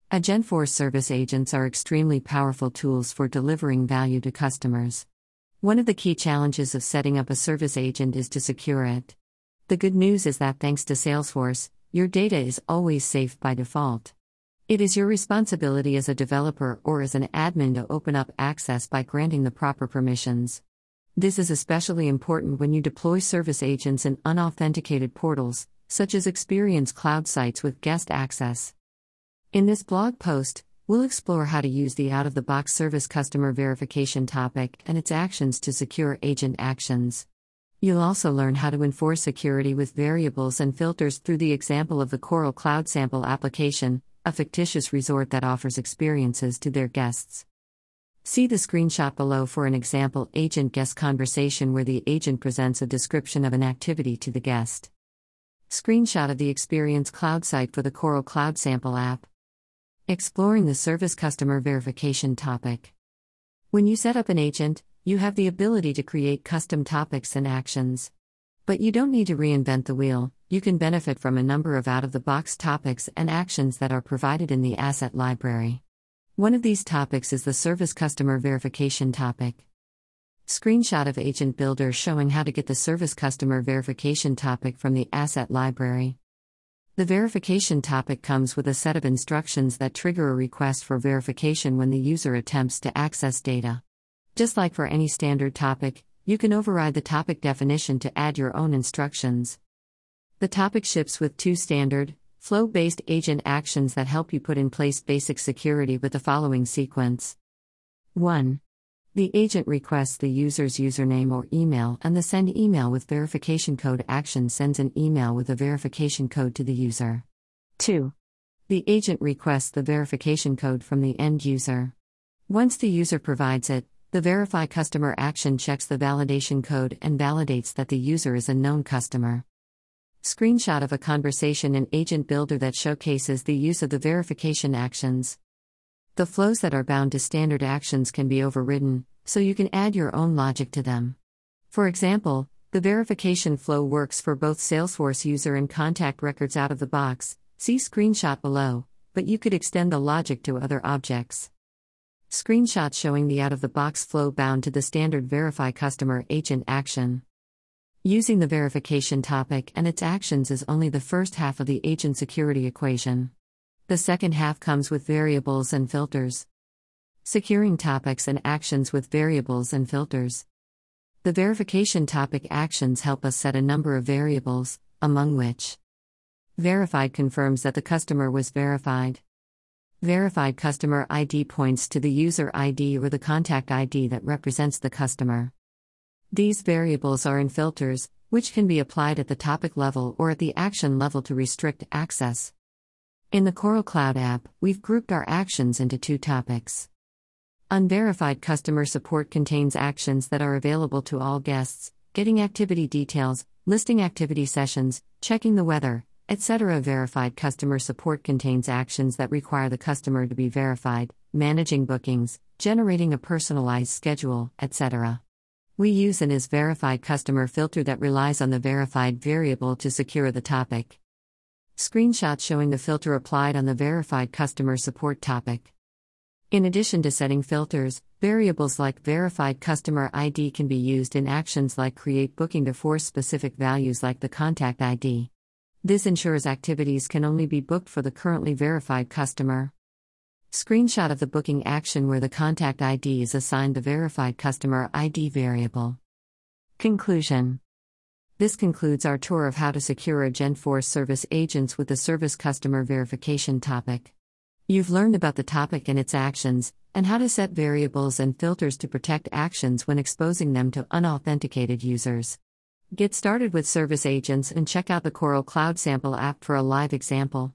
Agentforce service agents are extremely powerful tools for delivering value to customers. One of the key challenges of setting up a service agent is to secure it. The good news is that thanks to Salesforce, your data is always safe by default. It is your responsibility as a developer or as an admin to open up access by granting the proper permissions. This is especially important when you deploy service agents in unauthenticated portals, such as Experience Cloud sites with guest access. In this blog post, we'll explore how to use the out-of-the-box service customer verification topic and its actions to secure agent actions. You'll also learn how to enforce security with variables and filters through the example of the Coral Cloud Sample application, a fictitious resort that offers experiences to their guests. See the screenshot below for an example agent-guest conversation where the agent presents a description of an activity to the guest. Screenshot of the Experience Cloud site for the Coral Cloud Sample app. Exploring the service customer verification topic. When you set up an agent, you have the ability to create custom topics and actions. But you don't need to reinvent the wheel. You can benefit from a number of out-of-the-box topics and actions that are provided in the asset library. One of these topics is the service customer verification topic. Screenshot of Agent Builder showing how to get the service customer verification topic from the asset library. The verification topic comes with a set of instructions that trigger a request for verification when the user attempts to access data. Just like for any standard topic, you can override the topic definition to add your own instructions. The topic ships with two standard, flow-based agent actions that help you put in place basic security with the following sequence. 1. The agent requests the user's username or email, and the send email with verification code action sends an email with a verification code to the user. 2. The agent requests the verification code from the end user. Once the user provides it, the verify customer action checks the validation code and validates that the user is a known customer. Screenshot of a conversation in Agent Builder that showcases the use of the verification actions. The flows that are bound to standard actions can be overridden, so you can add your own logic to them. For example, the verification flow works for both Salesforce user and contact records out of the box, see screenshot below, but you could extend the logic to other objects. Screenshot showing the out-of-the-box flow bound to the standard verify customer agent action. Using the verification topic and its actions is only the first half of the agent security equation. The second half comes with variables and filters. Securing topics and actions with variables and filters. The verification topic actions help us set a number of variables, among which verified confirms that the customer was verified. Verified customer ID points to the user ID or the contact ID that represents the customer. These variables are in filters, which can be applied at the topic level or at the action level to restrict access. In the Coral Cloud app, we've grouped our actions into two topics. Unverified customer support contains actions that are available to all guests, getting activity details, listing activity sessions, checking the weather, etc. Verified customer support contains actions that require the customer to be verified, managing bookings, generating a personalized schedule, etc. We use an isVerified customer filter that relies on the verified variable to secure the topic. Screenshot showing the filter applied on the verified customer support topic. In addition to setting filters, variables like verified customer ID can be used in actions like create booking to force specific values like the contact ID. This ensures activities can only be booked for the currently verified customer. Screenshot of the booking action where the contact ID is assigned the verified customer ID variable. Conclusion. This concludes our tour of how to secure Agentforce service agents with the service customer verification topic. You've learned about the topic and its actions, and how to set variables and filters to protect actions when exposing them to unauthenticated users. Get started with service agents and check out the Coral Cloud Sample app for a live example.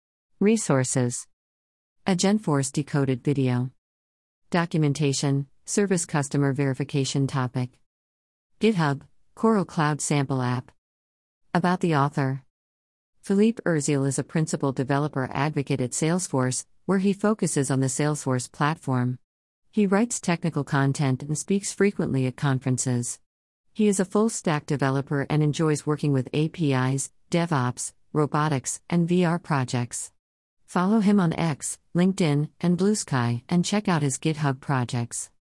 Resources: Agentforce decoded video. Documentation, service customer verification topic. GitHub, Coral Cloud Sample app. About the author. Philippe Urziel is a principal developer advocate at Salesforce, where he focuses on the Salesforce platform. He writes technical content and speaks frequently at conferences. He is a full-stack developer and enjoys working with APIs, DevOps, robotics, and VR projects. Follow him on X, LinkedIn, and Blue Sky, and check out his GitHub projects.